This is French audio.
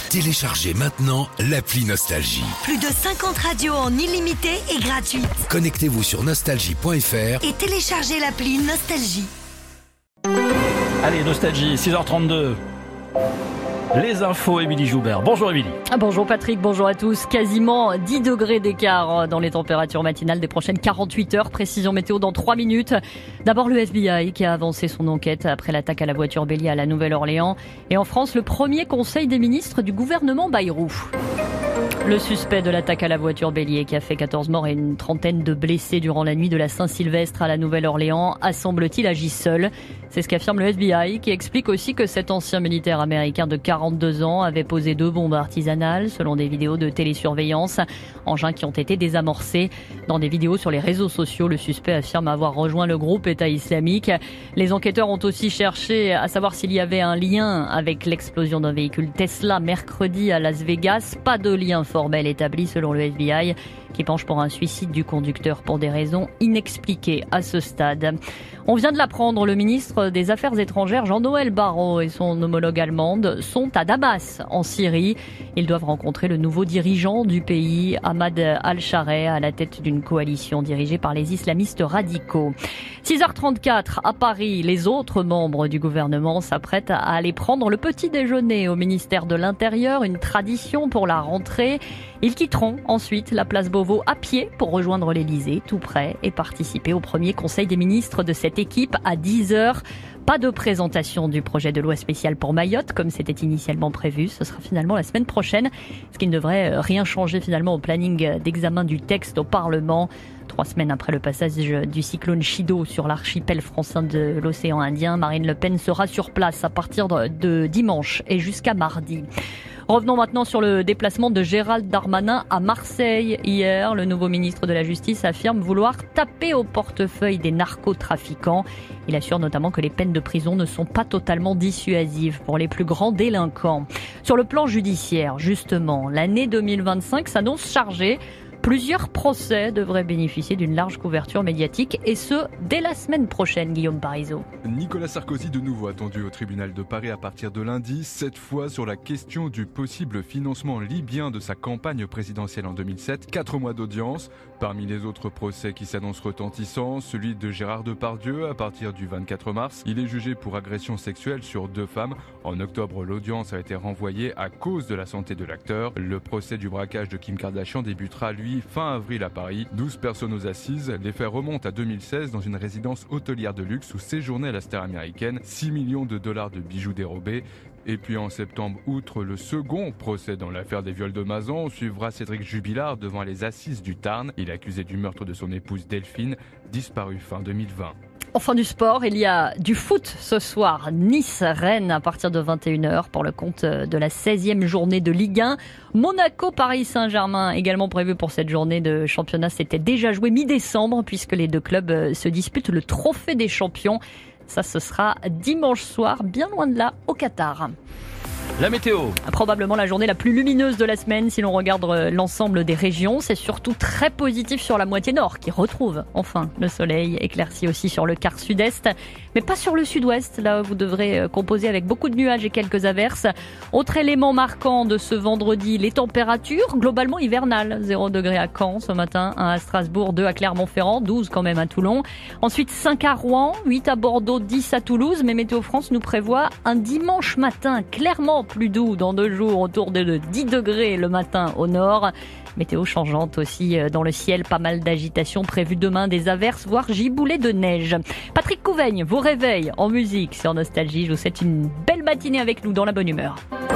Téléchargez maintenant l'appli Nostalgie. Plus de 50 radios en illimité et gratuite. Connectez-vous sur nostalgie.fr et téléchargez l'appli Nostalgie. Allez, Nostalgie, 6h32. Les infos, Émilie Joubert. Bonjour Émilie. Bonjour Patrick, bonjour à tous. Quasiment 10 degrés d'écart dans les températures matinales des prochaines 48 heures. Précision météo dans 3 minutes. D'abord le FBI qui a avancé son enquête après l'attaque à la voiture bélier à la Nouvelle-Orléans. Et en France, le premier conseil des ministres du gouvernement Bayrou. Le suspect de l'attaque à la voiture bélier qui a fait 14 morts et une trentaine de blessés durant la nuit de la Saint-Sylvestre à la Nouvelle-Orléans a, semble-t-il, agi seul. C'est ce qu'affirme le FBI, qui explique aussi que cet ancien militaire américain de 42 ans avait posé 2 bombes artisanales, selon des vidéos de télésurveillance, engins qui ont été désamorcés. Dans des vidéos sur les réseaux sociaux, le suspect affirme avoir rejoint le groupe État islamique. Les enquêteurs ont aussi cherché à savoir s'il y avait un lien avec l'explosion d'un véhicule Tesla mercredi à Las Vegas. Pas de lien formel établi selon le FBI, qui penche pour un suicide du conducteur pour des raisons inexpliquées à ce stade. On vient de l'apprendre, le ministre des Affaires étrangères Jean-Noël Barrot et son homologue allemande sont à Damas, en Syrie. Ils doivent rencontrer le nouveau dirigeant du pays, Ahmad al-Sharai, à la tête d'une coalition dirigée par les islamistes radicaux. 6h34 à Paris, les autres membres du gouvernement s'apprêtent à aller prendre le petit déjeuner au ministère de l'Intérieur, une tradition pour la rentrée. Ils quitteront ensuite la place Beauvau à pied pour rejoindre l'Élysée, tout près, et participer au premier conseil des ministres de cette équipe à 10h. Pas de présentation du projet de loi spéciale pour Mayotte, comme c'était initialement prévu. Ce sera finalement la semaine prochaine, ce qui ne devrait rien changer finalement au planning d'examen du texte au Parlement. 3 semaines après le passage du cyclone Chido sur l'archipel français de l'océan Indien, Marine Le Pen sera sur place à partir de dimanche et jusqu'à mardi. Revenons maintenant sur le déplacement de Gérald Darmanin à Marseille. Hier, le nouveau ministre de la Justice affirme vouloir taper au portefeuille des narcotrafiquants. Il assure notamment que les peines de prison ne sont pas totalement dissuasives pour les plus grands délinquants. Sur le plan judiciaire, justement, l'année 2025 s'annonce chargée. Plusieurs procès devraient bénéficier d'une large couverture médiatique, et ce, dès la semaine prochaine, Guillaume Parisot. Nicolas Sarkozy de nouveau attendu au tribunal de Paris à partir de lundi, cette fois sur la question du possible financement libyen de sa campagne présidentielle en 2007. 4 mois d'audience. Parmi les autres procès qui s'annoncent retentissants, celui de Gérard Depardieu à partir du 24 mars. Il est jugé pour agression sexuelle sur 2 femmes. En octobre, l'audience a été renvoyée à cause de la santé de l'acteur. Le procès du braquage de Kim Kardashian débutera, lui, fin avril à Paris. 12 personnes aux assises. Les faits remontent à 2016 dans une résidence hôtelière de luxe où séjournait la star américaine. 6 millions de dollars de bijoux dérobés. Et puis en septembre, outre le second procès dans l'affaire des viols de Mazan, on suivra Cédric Jubilard devant les assises du Tarn. Il est accusé du meurtre de son épouse Delphine, disparue fin 2020. Enfin du sport, il y a du foot ce soir. Nice-Rennes à partir de 21h pour le compte de la 16e journée de Ligue 1. Monaco-Paris Saint-Germain également prévu pour cette journée de championnat. C'était déjà joué mi-décembre puisque les 2 clubs se disputent le trophée des champions. Ça, ce sera dimanche soir, bien loin de là, au Qatar. La météo. Probablement la journée la plus lumineuse de la semaine si l'on regarde l'ensemble des régions. C'est surtout très positif sur la moitié nord qui retrouve enfin le soleil, éclairci aussi sur le quart sud-est, mais pas sur le sud-ouest. Là, vous devrez composer avec beaucoup de nuages et quelques averses. Autre élément marquant de ce vendredi, les températures globalement hivernales. 0 degré à Caen ce matin, 1 à Strasbourg, 2 à Clermont-Ferrand, 12 quand même à Toulon. Ensuite 5 à Rouen, 8 à Bordeaux, 10 à Toulouse. Mais Météo France nous prévoit un dimanche matin clairement plus doux dans 2 jours, autour de 10 degrés le matin au nord. Météo changeante aussi dans le ciel, pas mal d'agitation prévue demain, des averses, voire giboulées de neige. Patrick Couveigne vous réveille en musique sur Nostalgie. Je vous souhaite une belle matinée avec nous dans la bonne humeur.